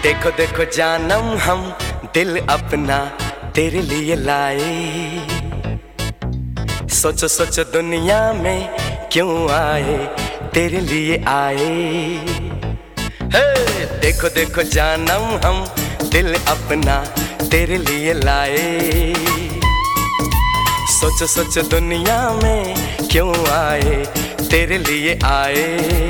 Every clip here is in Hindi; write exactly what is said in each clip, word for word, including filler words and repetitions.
देखो देखो जानम हम दिल अपना तेरे लिए लाए। सोचो सोचो दुनिया में क्यों आए, तेरे लिए आए। हे देखो देखो जानम हम दिल अपना तेरे लिए लाए। सोचो सोचो दुनिया में क्यों आए, तेरे लिए आए।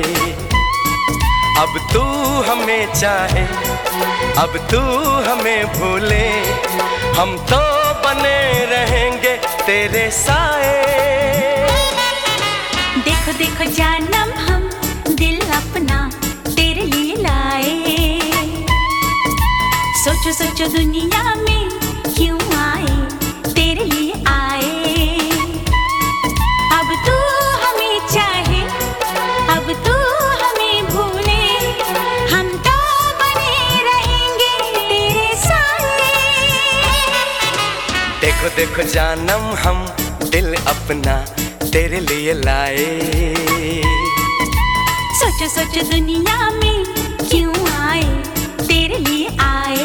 अब तू हमें चाहे, अब तू हमें भूले, हम तो बने रहेंगे तेरे साए। देखो देखो जानम हम दिल अपना तेरे लिए लाए। सोचो सोचो दुनिया में क्यों आए, तेरे लिए आए। अब तू हमें चाहे, अब तू हमें भूले, हम तो बने रहेंगे तेरे साए। देखो देखो जानम हम दिल अपना तेरे लिए लाए। सोचो सोचो दुनिया में क्यों आए, तेरे लिए आए।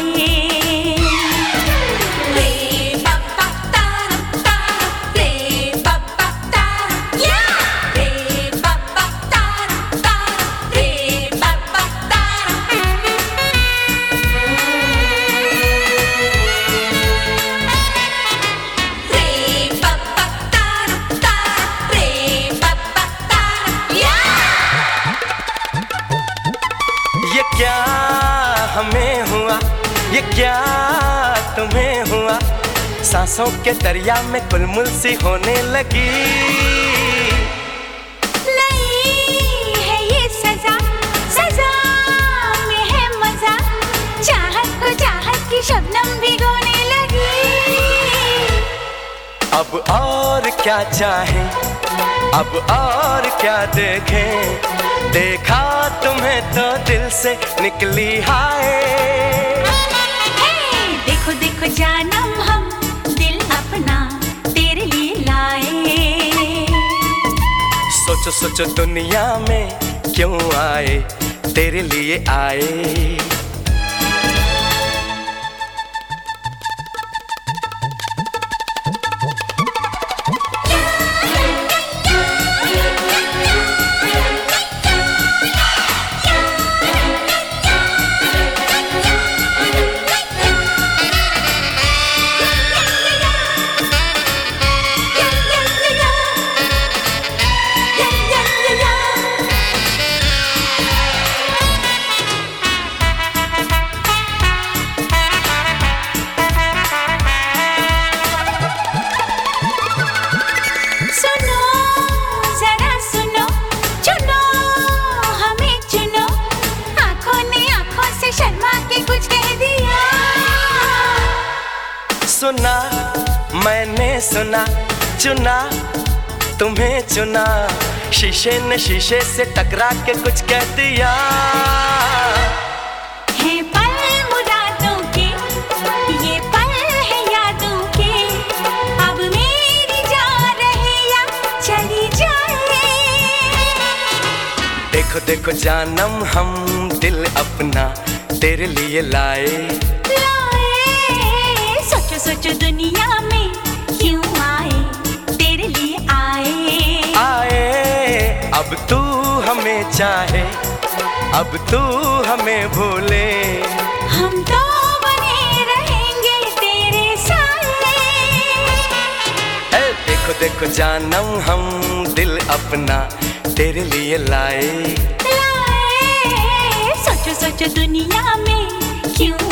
ये क्या हमें हुआ, ये क्या तुम्हें हुआ, सांसों के दरिया में कुलमुल सी होने लगी। नहीं है ये सजा, सजा में है मजा, चाहत को चाहत की शबनम भिगोने लगी। अब और क्या चाहे, अब और क्या देखें, देखा तुम्हें तो दिल से निकली हाय। देखो देखो जानम हम दिल अपना तेरे लिए लाए। सोचो सोचो दुनिया में क्यों आए, तेरे लिए आए। सुना मैंने सुना, चुना तुम्हें चुना, शीशे ने शीशे से टकरा के कुछ कह दिया। है पल मुरादों के, ये पल है यादों के, अब मेरी जा रहे या चली जाए। देखो देखो जानम हम दिल अपना तेरे लिए लाए। सोचो सोचो दुनिया में क्यों आए, तेरे लिए आए। आए अब तू हमें चाहे, अब तू हमें भूले, हम तो बने रहेंगे तेरे साए। देखो देखो जानम हम दिल अपना तेरे लिए लाए। लाए सोचो सोचो दुनिया में क्यों